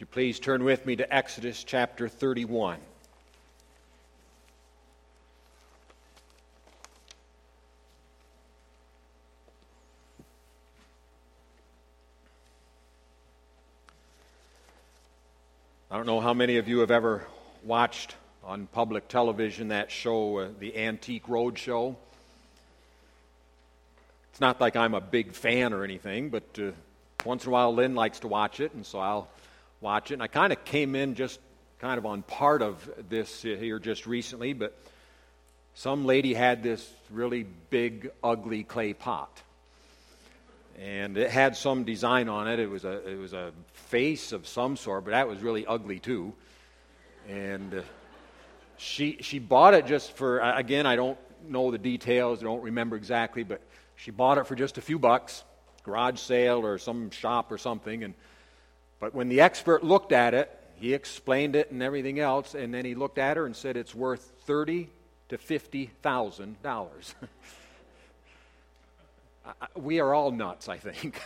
you please turn with me to Exodus chapter 31. I don't know how many of you have ever watched on public television that show, the Antique Roadshow. It's not like I'm a big fan or anything, but once in a while Lynn likes to watch it, and so I'll watch it. And I kind of came in just kind of on part of this here just recently, but some lady had this really big, ugly clay pot. And it had some design on it. It was a face of some sort, but that was really ugly too. And she bought it just for, again, I don't know the details, I don't remember exactly, but she bought it for just a few bucks, garage sale or some shop or something. But when the expert looked at it, he explained it and everything else, and then he looked at her and said it's worth $30,000 to $50,000. We are all nuts, I think.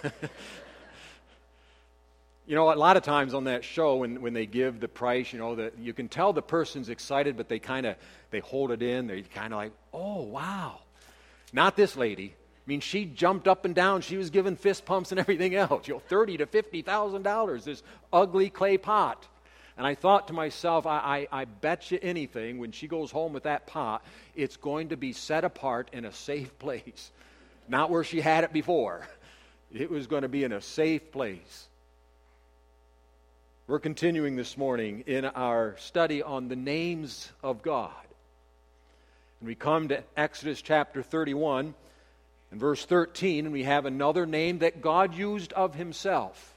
You know, a lot of times on that show, when they give the price, you know, that you can tell the person's excited, but they hold it in. They're kind of like, oh, wow. Not this lady. I mean, she jumped up and down. She was giving fist pumps and everything else. You know, $30,000 to $50,000, this ugly clay pot. And I thought to myself, I bet you anything, when she goes home with that pot, it's going to be set apart in a safe place. Not where she had it before. It was going to be in a safe place. We're continuing this morning in our study on the names of God. And we come to Exodus chapter 31 and verse 13, and we have another name that God used of himself.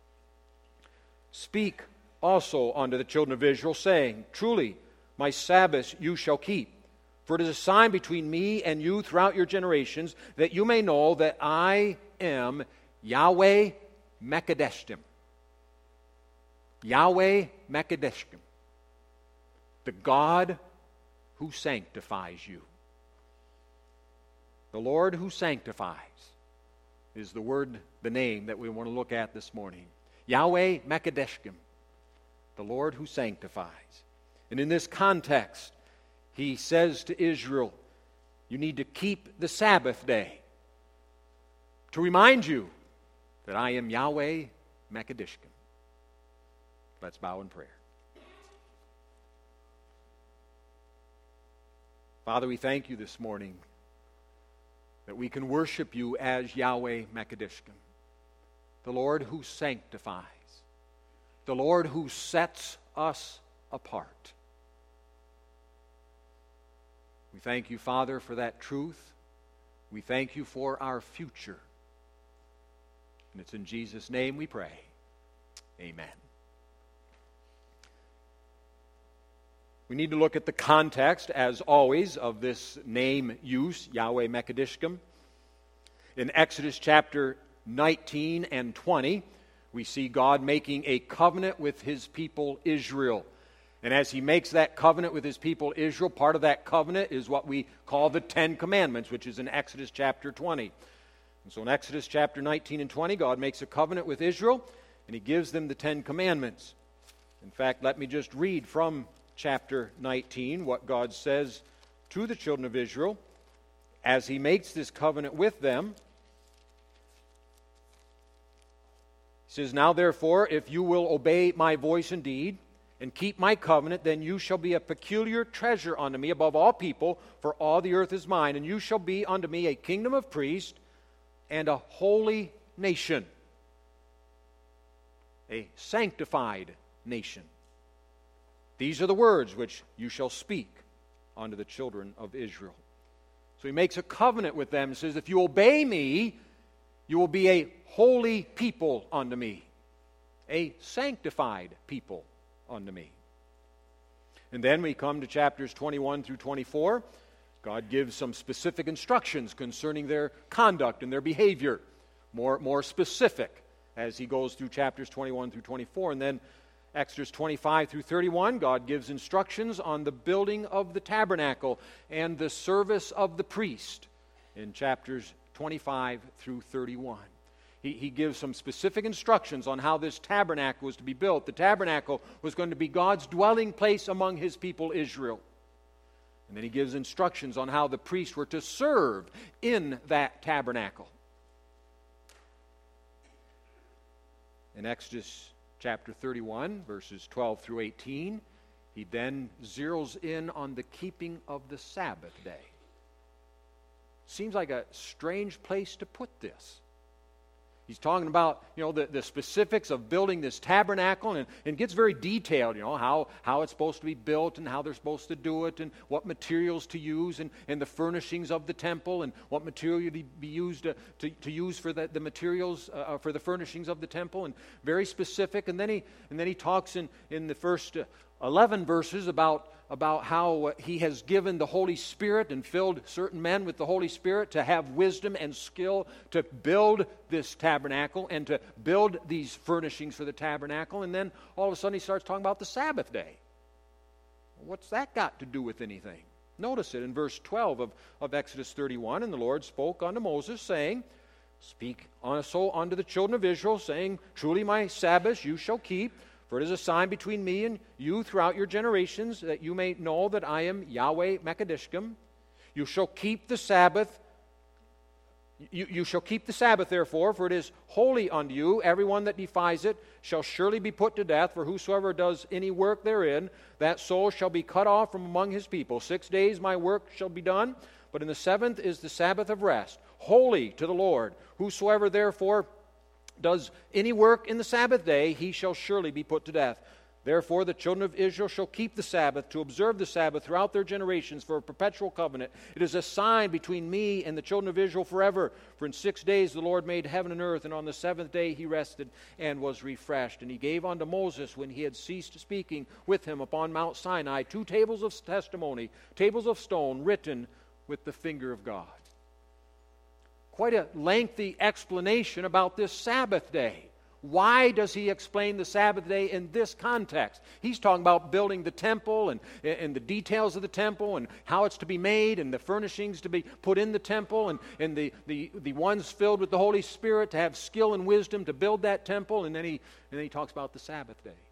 Speak also unto the children of Israel, saying, Truly my Sabbaths you shall keep. For it is a sign between me and you throughout your generations, that you may know that I am Yahweh Mekadeshkim. Yahweh Mekadeshkim. The God who sanctifies you. The Lord who sanctifies is the name that we want to look at this morning. Yahweh Mekadeshkim. The Lord who sanctifies. And in this context, he says to Israel, you need to keep the Sabbath day to remind you that I am Yahweh Mekadeshkim. Let's bow in prayer. Father, we thank you this morning that we can worship you as Yahweh Mekadeshkim, the Lord who sanctifies, the Lord who sets us apart. We thank you, Father, for that truth. We thank you for our future. And it's in Jesus' name we pray. Amen. We need to look at the context, as always, of this name use, Yahweh Mekadeshkim. In Exodus chapter 19 and 20, we see God making a covenant with his people Israel. And as he makes that covenant with his people Israel, part of that covenant is what we call the Ten Commandments, which is in Exodus chapter 20. And so in Exodus chapter 19 and 20, God makes a covenant with Israel, and he gives them the Ten Commandments. In fact, let me just read from chapter 19 what God says to the children of Israel as he makes this covenant with them. He says, Now therefore, if you will obey my voice indeed, and keep my covenant, then you shall be a peculiar treasure unto me above all people, for all the earth is mine, and you shall be unto me a kingdom of priests and a holy nation, a sanctified nation. These are the words which you shall speak unto the children of Israel. So he makes a covenant with them and says, if you obey me, you will be a holy people unto me, a sanctified people unto me. And then we come to chapters 21 through 24. God gives some specific instructions concerning their conduct and their behavior, more specific as he goes through chapters 21 through 24. And then Exodus 25 through 31, God gives instructions on the building of the tabernacle and the service of the priest in chapters 25 through 31. he gives some specific instructions on how this tabernacle was to be built. The tabernacle was going to be God's dwelling place among His people Israel. And then He gives instructions on how the priests were to serve in that tabernacle. In Exodus chapter 31, verses 12 through 18, He then zeroes in on the keeping of the Sabbath day. Seems like a strange place to put this. He's talking about, the specifics of building this tabernacle, and gets very detailed, how it's supposed to be built and how they're supposed to do it and what materials to use and the furnishings of the temple and what material to be used to use for the materials for the furnishings of the temple, and very specific. And then he talks in the first 11 verses about how He has given the Holy Spirit and filled certain men with the Holy Spirit to have wisdom and skill to build this tabernacle and to build these furnishings for the tabernacle. And then all of a sudden He starts talking about the Sabbath day. What's that got to do with anything? Notice it in verse 12 of Exodus 31. And the Lord spoke unto Moses, saying, Speak also unto the children of Israel, saying, Truly my Sabbaths you shall keep, for it is a sign between me and you throughout your generations, that you may know that I am Yahweh Mekadishkem. You shall keep the Sabbath. You shall keep the Sabbath, therefore, for it is holy unto you. Everyone that defies it shall surely be put to death. For whosoever does any work therein, that soul shall be cut off from among his people. 6 days my work shall be done, but in the seventh is the Sabbath of rest, holy to the Lord. Whosoever therefore does any work in the Sabbath day, he shall surely be put to death. Therefore the children of Israel shall keep the Sabbath, to observe the Sabbath throughout their generations for a perpetual covenant. It is a sign between me and the children of Israel forever. For in 6 days the Lord made heaven and earth, and on the seventh day He rested and was refreshed. And He gave unto Moses, when he had ceased speaking with him upon Mount Sinai, 2 tables of testimony, tables of stone, written with the finger of God. Quite a lengthy explanation about this Sabbath day. Why does He explain the Sabbath day in this context? He's talking about building the temple and the details of the temple and how it's to be made and the furnishings to be put in the temple and the ones filled with the Holy Spirit to have skill and wisdom to build that temple. And then he talks about the Sabbath day.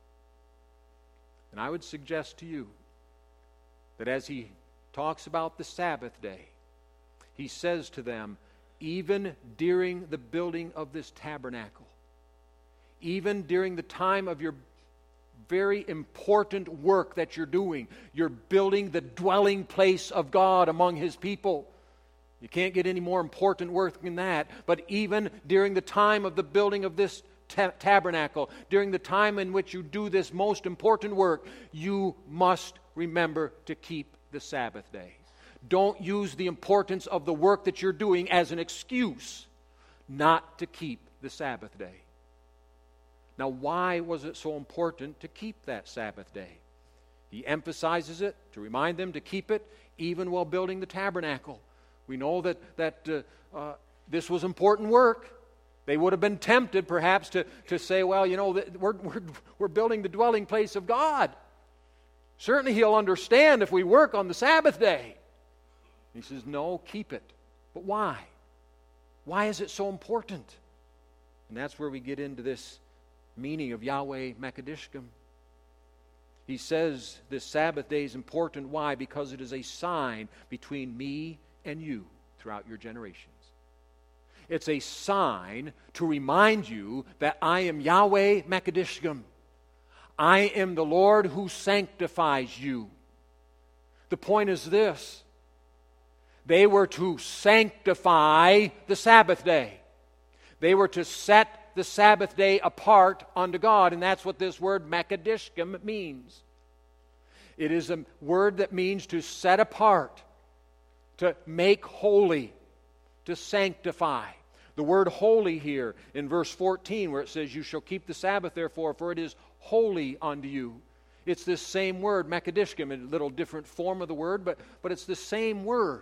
And I would suggest to you that as He talks about the Sabbath day, He says to them, even during the building of this tabernacle, even during the time of your very important work that you're doing, you're building the dwelling place of God among His people. You can't get any more important work than that. But even during the time of the building of this tabernacle, during the time in which you do this most important work, you must remember to keep the Sabbath day. Don't use the importance of the work that you're doing as an excuse not to keep the Sabbath day. Now, why was it so important to keep that Sabbath day? He emphasizes it to remind them to keep it even while building the tabernacle. We know that this was important work. They would have been tempted perhaps to say, well, we're building the dwelling place of God. Certainly He'll understand if we work on the Sabbath day. He says, no, keep it. But why? Why is it so important? And that's where we get into this meaning of Yahweh Mekadishkem. He says this Sabbath day is important. Why? Because it is a sign between me and you throughout your generations. It's a sign to remind you that I am Yahweh Mekadishkem. I am the Lord who sanctifies you. The point is this. They were to sanctify the Sabbath day. They were to set the Sabbath day apart unto God, and that's what this word Mekadishkem means. It is a word that means to set apart, to make holy, to sanctify. The word holy here in verse 14 where it says, you shall keep the Sabbath therefore, for it is holy unto you. It's this same word, Mekadishkem, a little different form of the word, but it's the same word.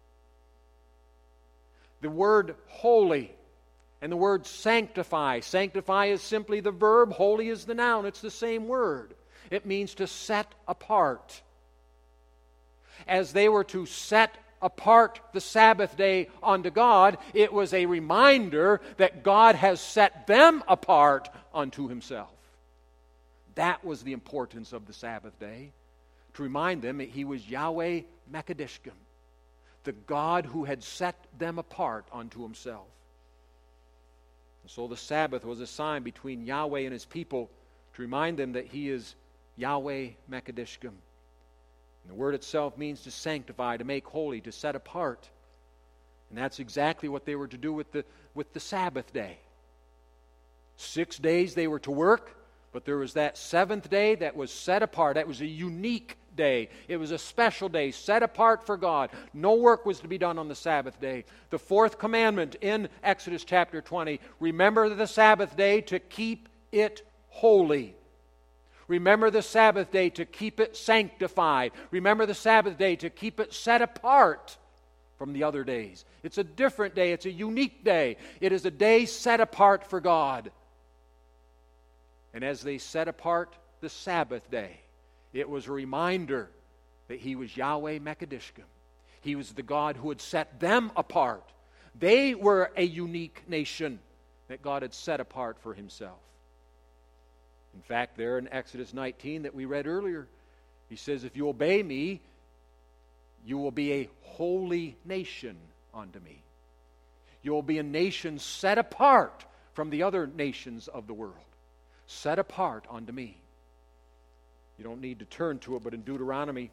The word holy and the word sanctify. Sanctify is simply the verb, holy is the noun. It's the same word. It means to set apart. As they were to set apart the Sabbath day unto God, it was a reminder that God has set them apart unto Himself. That was the importance of the Sabbath day, to remind them that He was Yahweh Mekadishkim, the God who had set them apart unto Himself. And so the Sabbath was a sign between Yahweh and His people to remind them that He is Yahweh Mekadishkim. And the word itself means to sanctify, to make holy, to set apart. And that's exactly what they were to do with the Sabbath day. 6 days they were to work, but there was that seventh day that was set apart. That was a unique day. It was a special day, set apart for God. No work was to be done on the Sabbath day. The fourth commandment in Exodus chapter 20, remember the Sabbath day to keep it holy. Remember the Sabbath day to keep it sanctified. Remember the Sabbath day to keep it set apart from the other days. It's a different day. It's a unique day. It is a day set apart for God. And as they set apart the Sabbath day, it was a reminder that He was Yahweh Mekadishkim. He was the God who had set them apart. They were a unique nation that God had set apart for Himself. In fact, there in Exodus 19 that we read earlier, He says, if you obey Me, you will be a holy nation unto Me. You will be a nation set apart from the other nations of the world. Set apart unto Me. You don't need to turn to it, but in Deuteronomy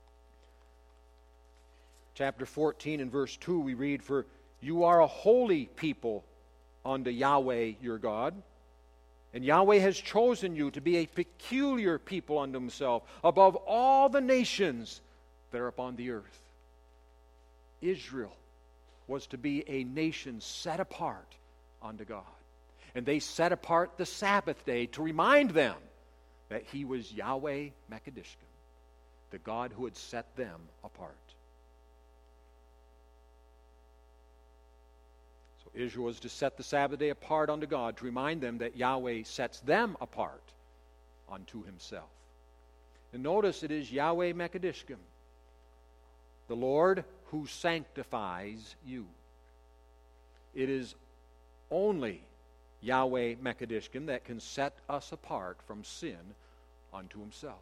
chapter 14 and verse 2 we read, for you are a holy people unto Yahweh your God. And Yahweh has chosen you to be a peculiar people unto Himself above all the nations that are upon the earth. Israel was to be a nation set apart unto God. And they set apart the Sabbath day to remind them that He was Yahweh Mekadishkim, the God who had set them apart. Israel was to set the Sabbath day apart unto God, to remind them that Yahweh sets them apart unto Himself. And notice it is Yahweh Mekadishkim, the Lord who sanctifies you. It is only Yahweh Mekadishkim that can set us apart from sin unto Himself.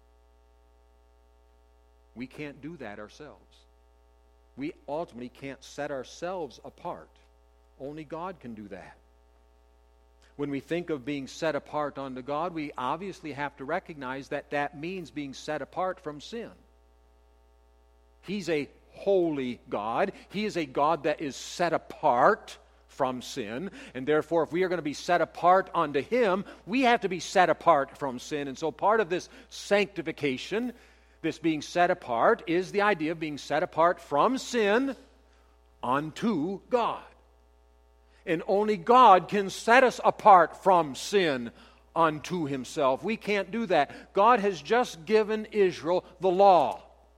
We can't do that ourselves. We ultimately can't set ourselves apart. Only God can do that. When we think of being set apart unto God, we obviously have to recognize that that means being set apart from sin. He's a holy God. He is a God that is set apart from sin. And therefore, if we are going to be set apart unto Him, we have to be set apart from sin. And so part of this sanctification, this being set apart, is the idea of being set apart from sin unto God. And only God can set us apart from sin unto Himself. We can't do that. God has just given Israel the law.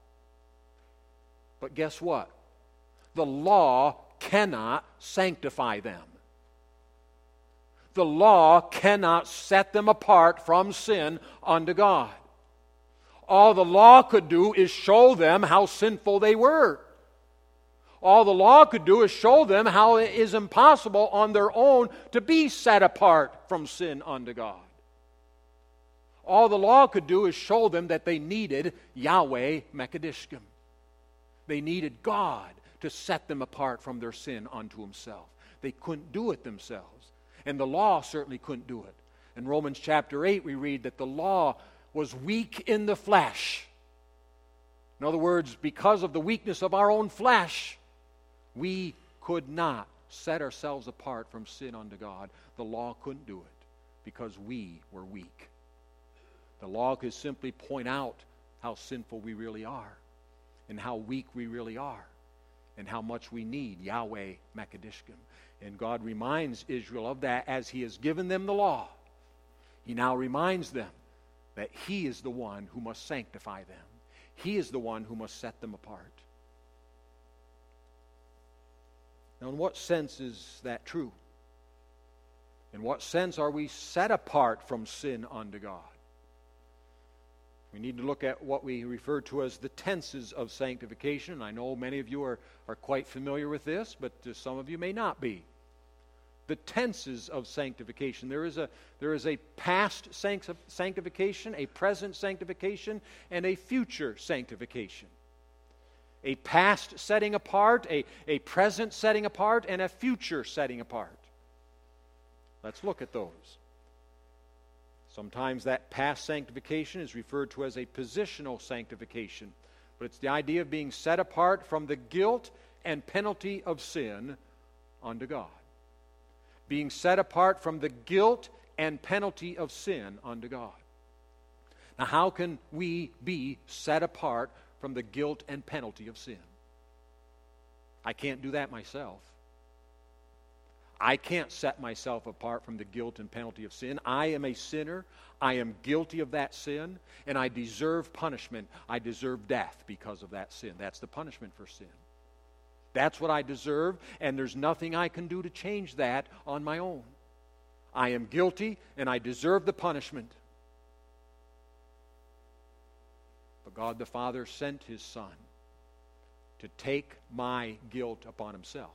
But guess what? The law cannot sanctify them. The law cannot set them apart from sin unto God. All the law could do is show them how sinful they were. All the law could do is show them how it is impossible on their own to be set apart from sin unto God. All the law could do is show them that they needed Yahweh Mekadishkim. They needed God to set them apart from their sin unto Himself. They couldn't do it themselves. And the law certainly couldn't do it. In Romans chapter 8 we read that the law was weak in the flesh. In other words, because of the weakness of our own flesh, we could not set ourselves apart from sin unto God. The law couldn't do it because we were weak. The law could simply point out how sinful we really are and how weak we really are and how much we need Yahweh Mekadishkim. And God reminds Israel of that as He has given them the law. He now reminds them that He is the one who must sanctify them. He is the one who must set them apart. Now, in what sense is that true? In what sense are we set apart from sin unto God? We need to look at what we refer to as the tenses of sanctification. I know many of you are quite familiar with this, but some of you may not be. The tenses of sanctification. There is a past sanctification, a present sanctification, and a future sanctification. A past setting apart, a present setting apart, and a future setting apart. Let's look at those. Sometimes that past sanctification is referred to as a positional sanctification, but it's the idea of being set apart from the guilt and penalty of sin unto God. Being set apart from the guilt and penalty of sin unto God. Now, how can we be set apart from the guilt and penalty of sin? I can't do that myself. I can't set myself apart from the guilt and penalty of sin. I am a sinner. I am guilty of that sin, and I deserve punishment. I deserve death because of that sin. That's the punishment for sin. That's what I deserve, and there's nothing I can do to change that on my own. I am guilty, and I deserve the punishment. But God the Father sent His Son to take my guilt upon Himself.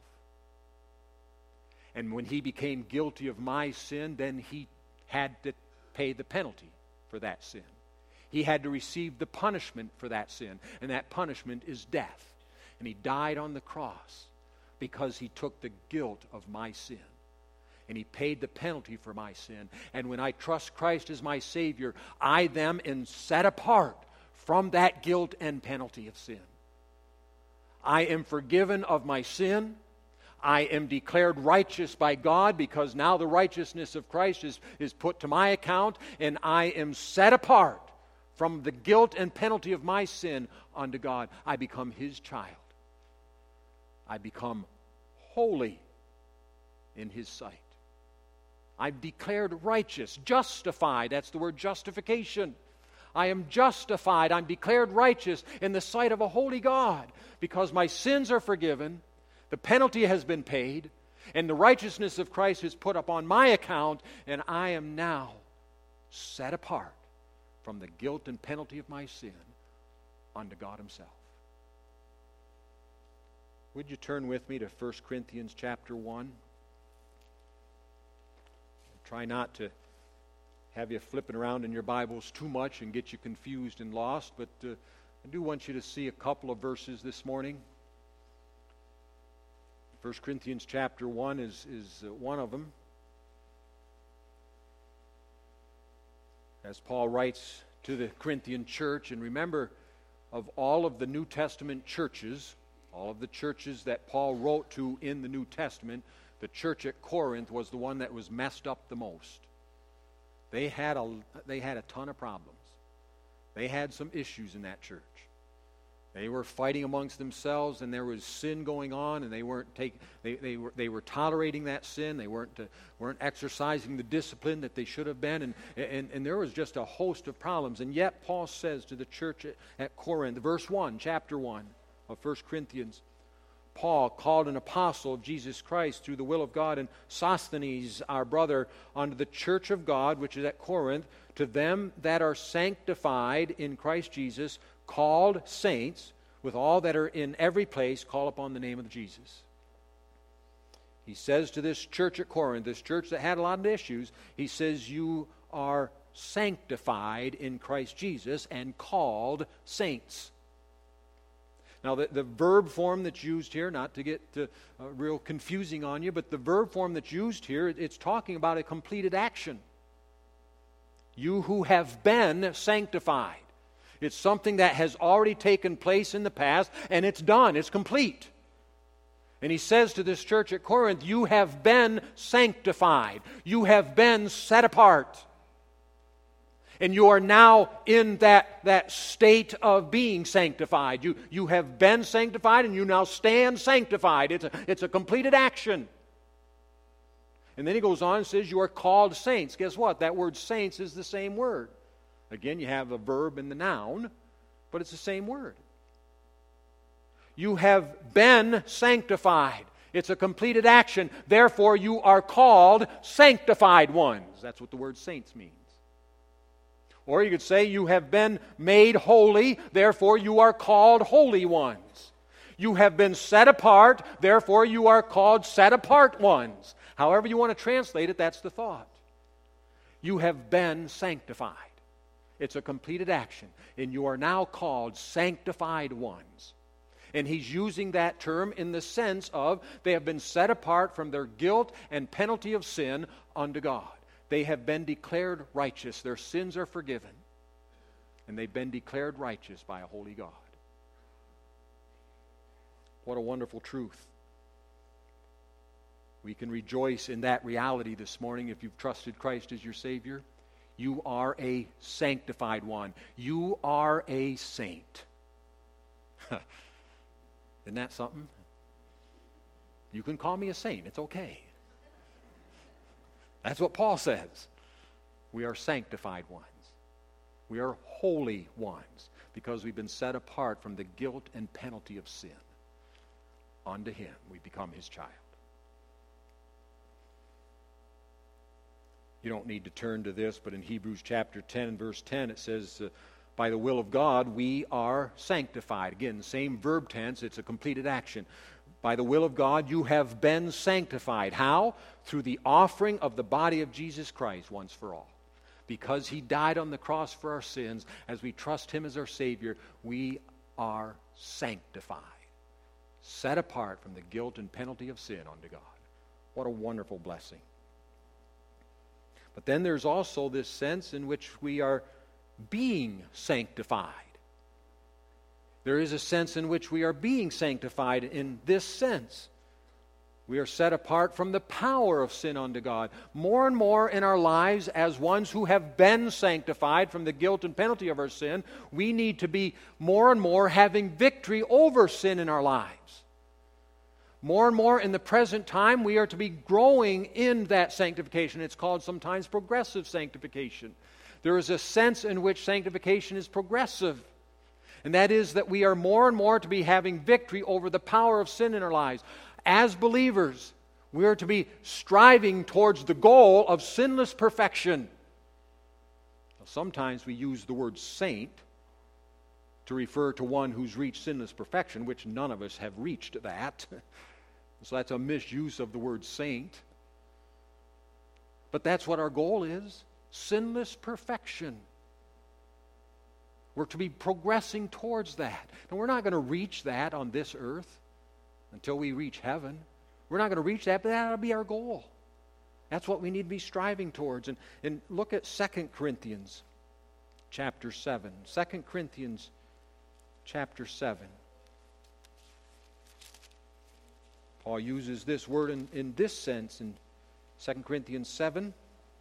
And when He became guilty of my sin, then He had to pay the penalty for that sin. He had to receive the punishment for that sin, and that punishment is death. And He died on the cross because He took the guilt of my sin. And He paid the penalty for my sin. And when I trust Christ as my Savior, I then am set apart from that guilt and penalty of sin. I am forgiven of my sin. I am declared righteous by God because now the righteousness of Christ is put to my account, and I am set apart from the guilt and penalty of my sin unto God. I become His child. I become holy in His sight. I'm declared righteous, justified. That's the word justification. I am justified. I'm declared righteous in the sight of a holy God because my sins are forgiven. The penalty has been paid, and the righteousness of Christ is put upon my account, and I am now set apart from the guilt and penalty of my sin unto God Himself. Would you turn with me to 1 Corinthians chapter 1? Try not to have you flipping around in your Bibles too much and get you confused and lost, but I do want you to see a couple of verses this morning. 1 Corinthians chapter 1 is one of them. As Paul writes to the Corinthian church, and remember, of all of the New Testament churches, all of the churches that Paul wrote to in the New Testament, the church at Corinth was the one that was messed up the most. They had a ton of problems. They had some issues in that church. They were fighting amongst themselves, and there was sin going on, and they were tolerating that sin. They weren't exercising the discipline that they should have been, and there was just a host of problems. And yet Paul says to the church at Corinth, verse 1, chapter 1 of 1 Corinthians, Paul, called an apostle of Jesus Christ through the will of God, and Sosthenes, our brother, unto the church of God, which is at Corinth, to them that are sanctified in Christ Jesus, called saints, with all that are in every place, call upon the name of Jesus. He says to this church at Corinth, this church that had a lot of issues, he says, you are sanctified in Christ Jesus and called saints. Now, the verb form that's used here, not to get real confusing on you, but the verb form that's used here, it's talking about a completed action. You who have been sanctified. It's something that has already taken place in the past, and it's done. It's complete. And he says to this church at Corinth, you have been sanctified. You have been set apart. And you are now in that state of being sanctified. You have been sanctified, and you now stand sanctified. It's a completed action. And then he goes on and says, you are called saints. Guess what? That word saints is the same word. Again, you have a verb and the noun, but it's the same word. You have been sanctified. It's a completed action. Therefore, you are called sanctified ones. That's what the word saints means. Or you could say you have been made holy, therefore you are called holy ones. You have been set apart, therefore you are called set apart ones. However you want to translate it, that's the thought. You have been sanctified. It's a completed action. And you are now called sanctified ones. And he's using that term in the sense of they have been set apart from their guilt and penalty of sin unto God. They have been declared righteous. Their sins are forgiven. And they've been declared righteous by a holy God. What a wonderful truth. We can rejoice in that reality this morning if you've trusted Christ as your Savior. You are a sanctified one. You are a saint. Isn't that something? You can call me a saint. It's okay. That's what Paul says. We are sanctified ones. We are holy ones because we've been set apart from the guilt and penalty of sin. Unto him we become his child. You don't need to turn to this, but in Hebrews chapter 10 and verse 10 it says, by the will of God we are sanctified. Again, same verb tense, it's a completed action. By the will of God you have been sanctified. How? Through the offering of the body of Jesus Christ once for all. Because he died on the cross for our sins, as we trust him as our Savior, we are sanctified. Set apart from the guilt and penalty of sin unto God. What a wonderful blessing. But then there's also this sense in which we are being sanctified. There is a sense in which we are being sanctified in this sense. We are set apart from the power of sin unto God. More and more in our lives, as ones who have been sanctified from the guilt and penalty of our sin, we need to be more and more having victory over sin in our lives. More and more in the present time, we are to be growing in that sanctification. It's called sometimes progressive sanctification. There is a sense in which sanctification is progressive. And that is that we are more and more to be having victory over the power of sin in our lives. As believers, we are to be striving towards the goal of sinless perfection. Sometimes we use the word saint to refer to one who's reached sinless perfection, which none of us have reached that. So that's a misuse of the word saint. But that's what our goal is, sinless perfection. We're to be progressing towards that. And we're not going to reach that on this earth until we reach heaven. We're not going to reach that, but that'll be our goal. That's what we need to be striving towards. And look at 2 Corinthians chapter 7. 2 Corinthians chapter 7. Paul uses this word in this sense in 2 Corinthians 7.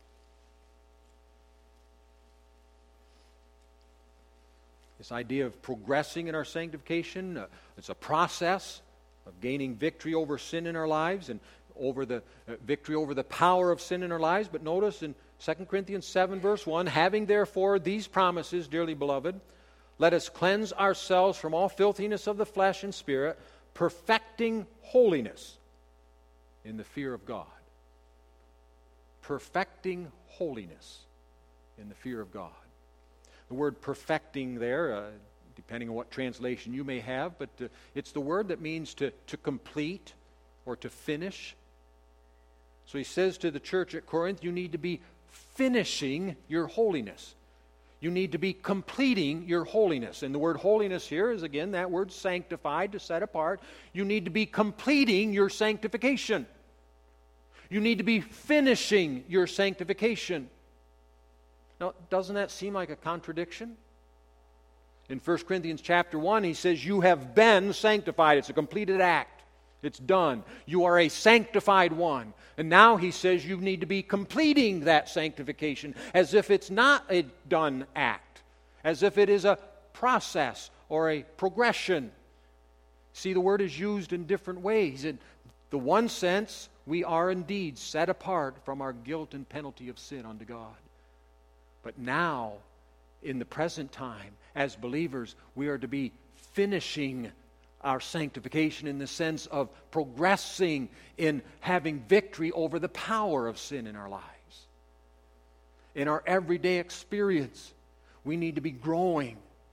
This idea of progressing in our sanctification, it's a process of gaining victory over sin in our lives and over the victory over the power of sin in our lives. But notice in 2 Corinthians 7 verse 1, having therefore these promises, dearly beloved, let us cleanse ourselves from all filthiness of the flesh and spirit, perfecting holiness in the fear of God. Perfecting holiness in the fear of God. The word perfecting there, depending on what translation you may have, but it's the word that means to complete or to finish. So he says to the church at Corinth, you need to be finishing your holiness. You need to be completing your holiness. And the word holiness here is, again, that word sanctified, to set apart. You need to be completing your sanctification. You need to be finishing your sanctification. Now, doesn't that seem like a contradiction? In 1 Corinthians chapter 1, he says, you have been sanctified. It's a completed act. It's done. You are a sanctified one. And now he says you need to be completing that sanctification as if it's not a done act, as if it is a process or a progression. See, the word is used in different ways. In the one sense, we are indeed set apart from our guilt and penalty of sin unto God. But now, in the present time, as believers, we are to be finishing our sanctification in the sense of progressing in having victory over the power of sin in our lives. In our everyday experience, We need to be growing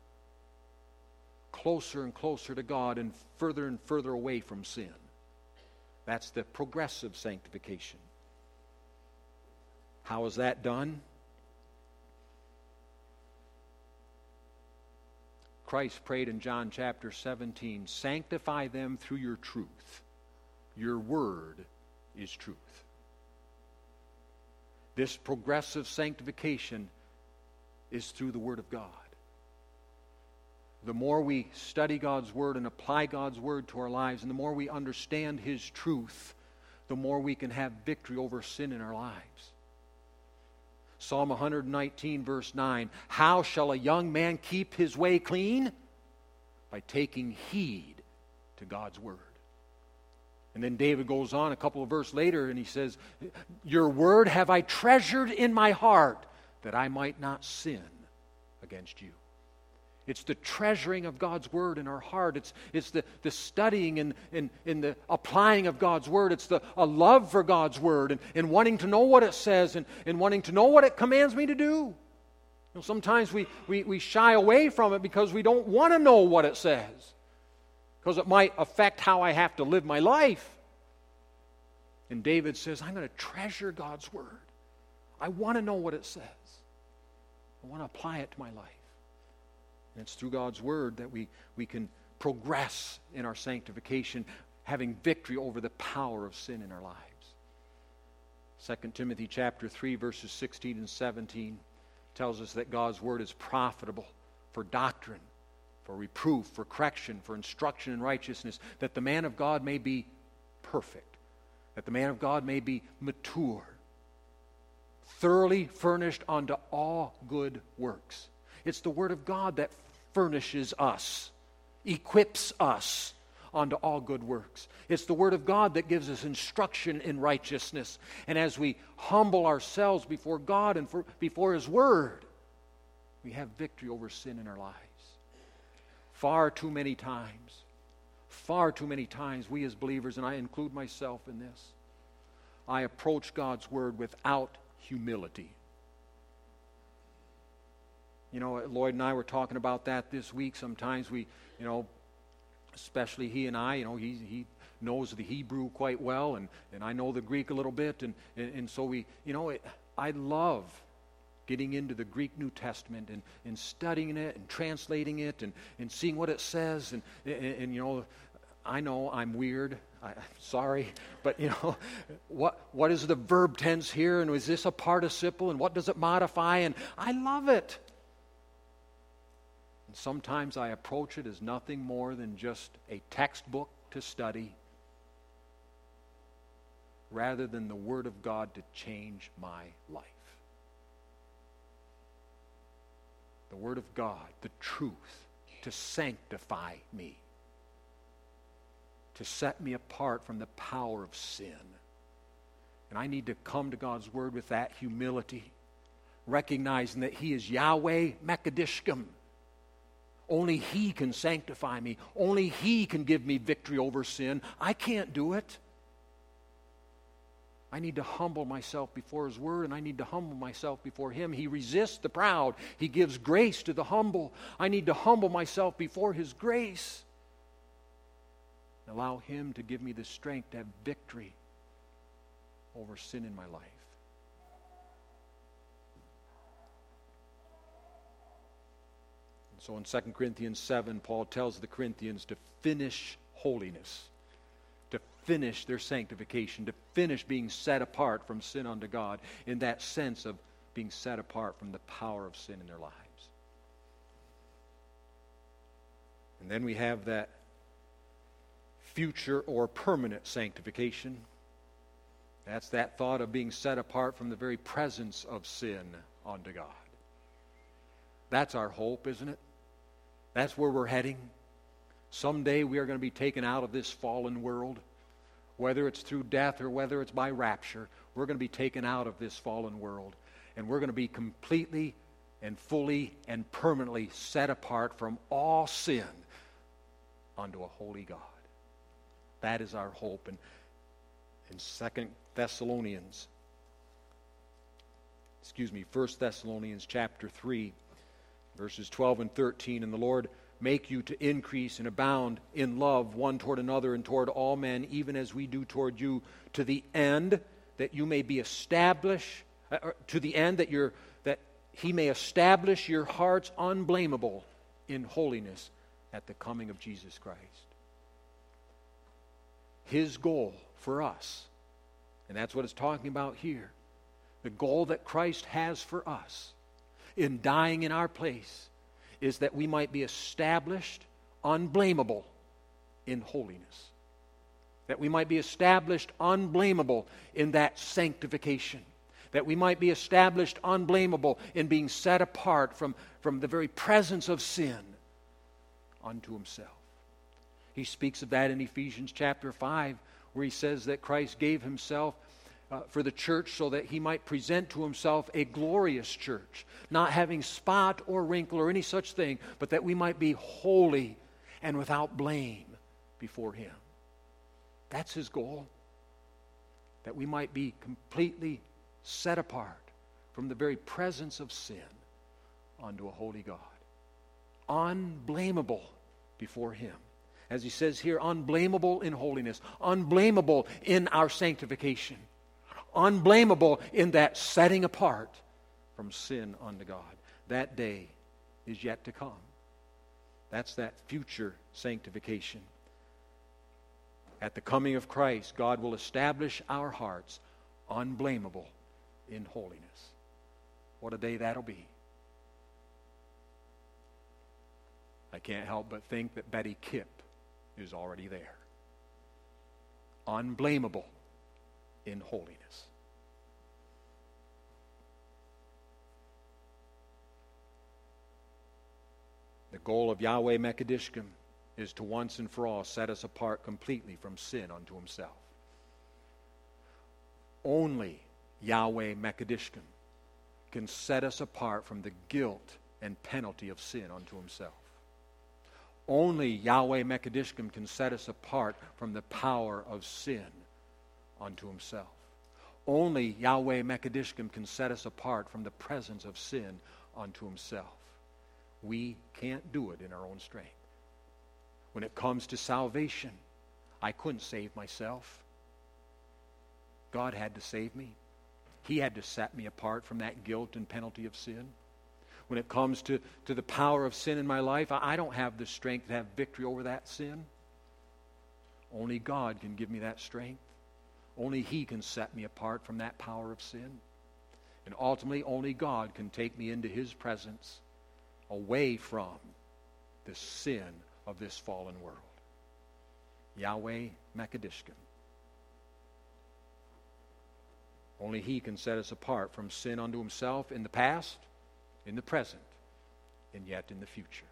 closer and closer to God and further away from sin. That's the progressive sanctification. How is that done? Christ prayed in John chapter 17, sanctify them through your truth. Your word is truth. This progressive sanctification is through the Word of God. The more we study God's Word and apply God's Word to our lives, and the more we understand His truth, the more we can have victory over sin in our lives. Psalm 119, verse 9, how shall a young man keep his way clean? By taking heed to God's Word. And then David goes on a couple of verses later and he says, your word have I treasured in my heart that I might not sin against you. It's the treasuring of God's Word in our heart. It's the studying and the applying of God's Word. It's a love for God's Word and wanting to know what it says and wanting to know what it commands me to do. You know, sometimes we shy away from it because we don't want to know what it says, because it might affect how I have to live my life. And David says, I'm going to treasure God's Word. I want to know what it says. I want to apply it to my life. And it's through God's Word that we can progress in our sanctification, having victory over the power of sin in our lives. 2 Timothy chapter 3, verses 16 and 17 tells us that God's Word is profitable for doctrine, for reproof, for correction, for instruction in righteousness, that the man of God may be perfect, that the man of God may be mature, thoroughly furnished unto all good works. It's the Word of God that furnishes us, equips us unto all good works. It's the Word of God that gives us instruction in righteousness. And as we humble ourselves before God and before His Word, we have victory over sin in our lives. Far too many times, we as believers, and I include myself in this, I approach God's Word without humility. You know, Lloyd and I were talking about that this week. Sometimes we, you know, especially he and I, you know, he knows the Hebrew quite well, and I know the Greek a little bit, and so we, you know, I love getting into the Greek New Testament and studying it and translating it and seeing what it says, and you know, I know I'm weird. Sorry, but you know, what is the verb tense here, and is this a participle, and what does it modify? And I love it. And sometimes I approach it as nothing more than just a textbook to study, rather than the Word of God to change my life. The Word of God, the truth, to sanctify me, to set me apart from the power of sin. And I need to come to God's Word with that humility, recognizing that He is Yahweh Mekadishkim. Only He can sanctify me. Only He can give me victory over sin. I can't do it. I need to humble myself before His Word, and I need to humble myself before Him. He resists the proud. He gives grace to the humble. I need to humble myself before His grace. Allow Him to give me the strength to have victory over sin in my life. And so in 2 Corinthians 7, Paul tells the Corinthians to finish holiness, to finish their sanctification, to finish being set apart from sin unto God, in that sense of being set apart from the power of sin in their lives. And then we have that future or permanent sanctification. That's that thought of being set apart from the very presence of sin unto God. That's our hope, isn't it? That's where we're heading. Someday we are going to be taken out of this fallen world. Whether it's through death or whether it's by rapture, we're going to be taken out of this fallen world. And we're going to be completely and fully and permanently set apart from all sin unto a holy God. That is our hope. And in 1 Thessalonians chapter 3 Verses 12 and 13, and the Lord make you to increase and abound in love one toward another and toward all men, even as we do toward you, to the end that you may be established, to the end that He may establish your hearts unblameable in holiness at the coming of Jesus Christ. His goal for us, and that's what it's talking about here, the goal that Christ has for us in dying in our place, is that we might be established unblameable in holiness. That we might be established unblameable in that sanctification. That we might be established unblameable in being set apart from the very presence of sin unto Himself. He speaks of that in Ephesians chapter 5, where he says that Christ gave Himself for the church so that He might present to Himself a glorious church, not having spot or wrinkle or any such thing, but that we might be holy and without blame before Him. That's His goal, that we might be completely set apart from the very presence of sin unto a holy God, unblameable before Him. As he says here, unblameable in holiness, unblameable in our sanctification, unblameable in that setting apart from sin unto God. That day is yet to come. That's that future sanctification. At the coming of Christ, God will establish our hearts unblameable in holiness. What a day that'll be. I can't help but think that Betty Kipp is already there. Unblameable in holiness. The goal of Yahweh Mekadishkim is to once and for all set us apart completely from sin unto Himself. Only Yahweh Mekadishkim can set us apart from the guilt and penalty of sin unto Himself. Only Yahweh Mekadishkim can set us apart from the power of sin unto Himself. Only Yahweh Mekadishkim can set us apart from the presence of sin unto Himself. We can't do it in our own strength. When it comes to salvation, I couldn't save myself. God had to save me. He had to set me apart from that guilt and penalty of sin. When it comes to the power of sin in my life, I don't have the strength to have victory over that sin. Only God can give me that strength. Only He can set me apart from that power of sin. And ultimately, only God can take me into His presence, away from the sin of this fallen world. Yahweh Mekadishkim. Only He can set us apart from sin unto Himself in the past, in the present, and yet in the future.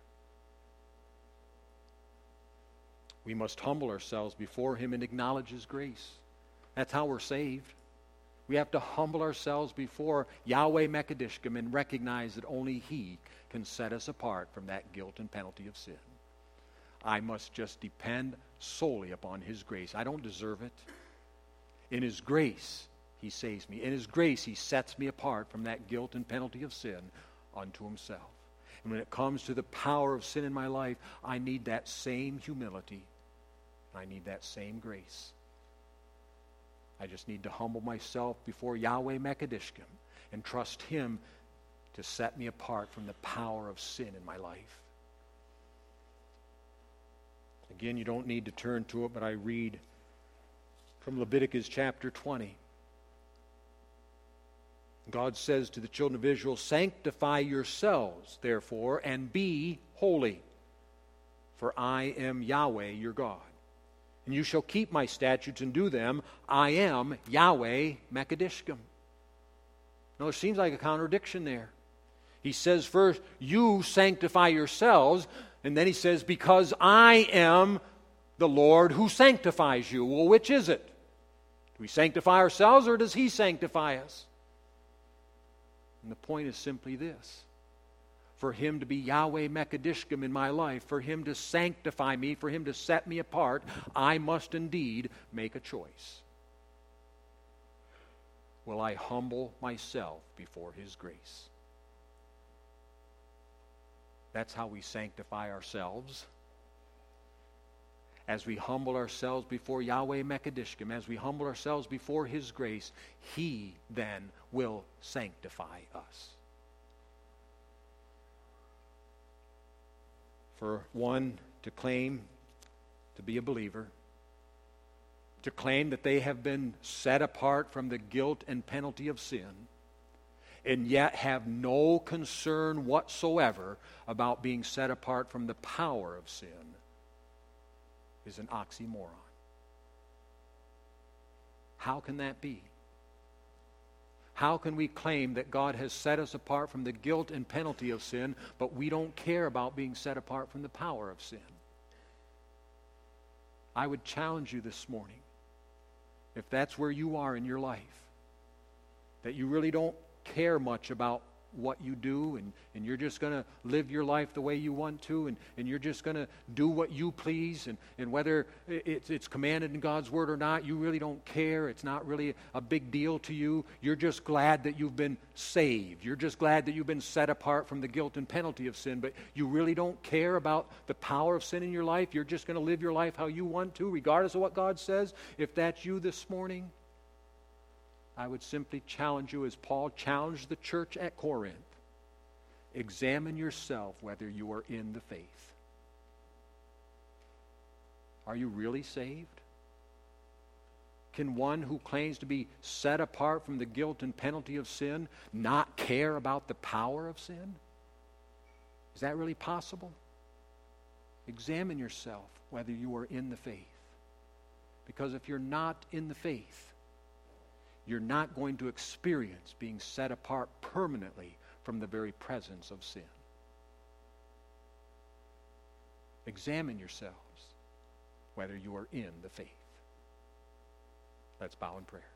We must humble ourselves before Him and acknowledge His grace. That's how we're saved. We have to humble ourselves before Yahweh Mekadishkim and recognize that only He can set us apart from that guilt and penalty of sin. I must just depend solely upon His grace. I don't deserve it. In His grace, He saves me. In His grace, He sets me apart from that guilt and penalty of sin unto Himself. And when it comes to the power of sin in my life, I need that same humility. I need that same grace. I just need to humble myself before Yahweh Mekadishkim and trust Him to set me apart from the power of sin in my life. Again, you don't need to turn to it, but I read from Leviticus chapter 20. God says to the children of Israel, "Sanctify yourselves, therefore, and be holy, for I am Yahweh your God. And you shall keep my statutes and do them. I am Yahweh Mekadishkim." Now, it seems like a contradiction there. He says first, you sanctify yourselves, and then he says, because I am the Lord who sanctifies you. Well, which is it? Do we sanctify ourselves, or does He sanctify us? And the point is simply this. For Him to be Yahweh Mekadishkim in my life, for Him to sanctify me, for Him to set me apart, I must indeed make a choice. Will I humble myself before His grace? That's how we sanctify ourselves. As we humble ourselves before Yahweh Mekadishkim, as we humble ourselves before His grace, He then will sanctify us. For one to claim to be a believer, to claim that they have been set apart from the guilt and penalty of sin, and yet have no concern whatsoever about being set apart from the power of sin, is an oxymoron. How can that be? How can we claim that God has set us apart from the guilt and penalty of sin, but we don't care about being set apart from the power of sin? I would challenge you this morning, if that's where you are in your life, that you really don't care much about what you do, and you're just going to live your life the way you want to, and you're just going to do what you please, and whether it's commanded in God's Word or not, you really don't care. It's not really a big deal to you. You're just glad that you've been saved. You're just glad that you've been set apart from the guilt and penalty of sin, but you really don't care about the power of sin in your life. You're just going to live your life how you want to, regardless of what God says. If that's you this morning, I would simply challenge you as Paul challenged the church at Corinth. Examine yourself whether you are in the faith. Are you really saved? Can one who claims to be set apart from the guilt and penalty of sin not care about the power of sin? Is that really possible? Examine yourself whether you are in the faith. Because if you're not in the faith, you're not going to experience being set apart permanently from the very presence of sin. Examine yourselves whether you are in the faith. Let's bow in prayer.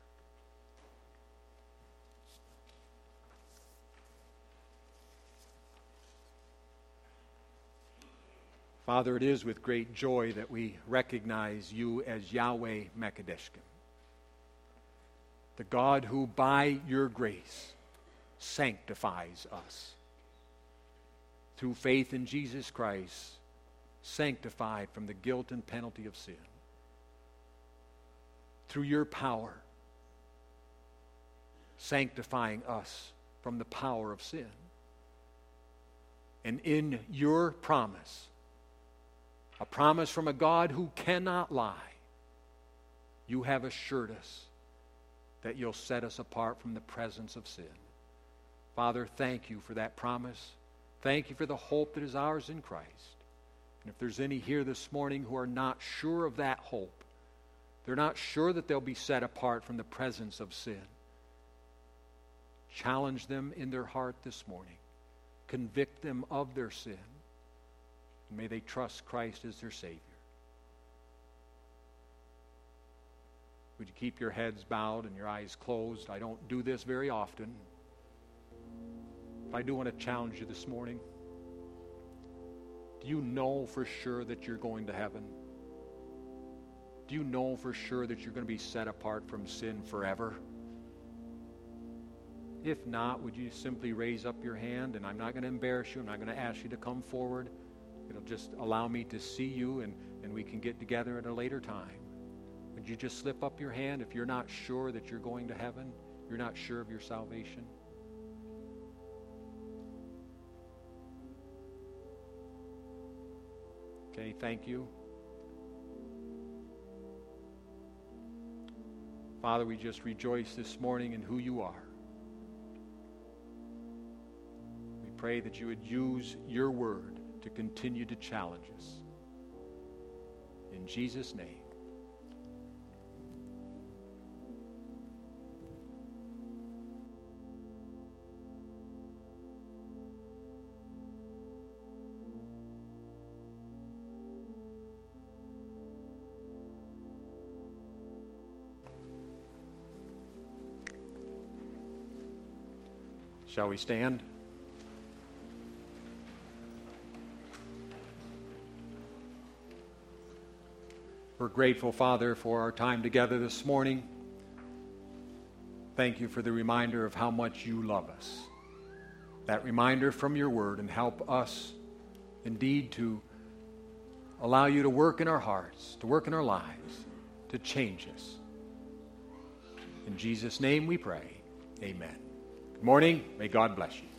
Father, it is with great joy that we recognize you as Yahweh Mekadeshkim, the God who by your grace sanctifies us. Through faith in Jesus Christ, sanctified from the guilt and penalty of sin. Through your power, sanctifying us from the power of sin. And in your promise, a promise from a God who cannot lie, you have assured us that you'll set us apart from the presence of sin. Father, thank you for that promise. Thank you for the hope that is ours in Christ. And if there's any here this morning who are not sure of that hope, they're not sure that they'll be set apart from the presence of sin, challenge them in their heart this morning. Convict them of their sin. And may they trust Christ as their Savior. Would you keep your heads bowed and your eyes closed? I don't do this very often. But I do want to challenge you this morning. Do you know for sure that you're going to heaven? Do you know for sure that you're going to be set apart from sin forever? If not, would you simply raise up your hand? And I'm not going to embarrass you. I'm not going to ask you to come forward. It'll just allow me to see you, and we can get together at a later time. Would you just slip up your hand if you're not sure that you're going to heaven? You're not sure of your salvation? Okay, thank you. Father, we just rejoice this morning in who you are. We pray that you would use your word to continue to challenge us. In Jesus' name. Shall we stand? We're grateful, Father, for our time together this morning. Thank you for the reminder of how much you love us. That reminder from your word, and help us indeed to allow you to work in our hearts, to work in our lives, to change us. In Jesus' name we pray. Amen. Good morning. May God bless you.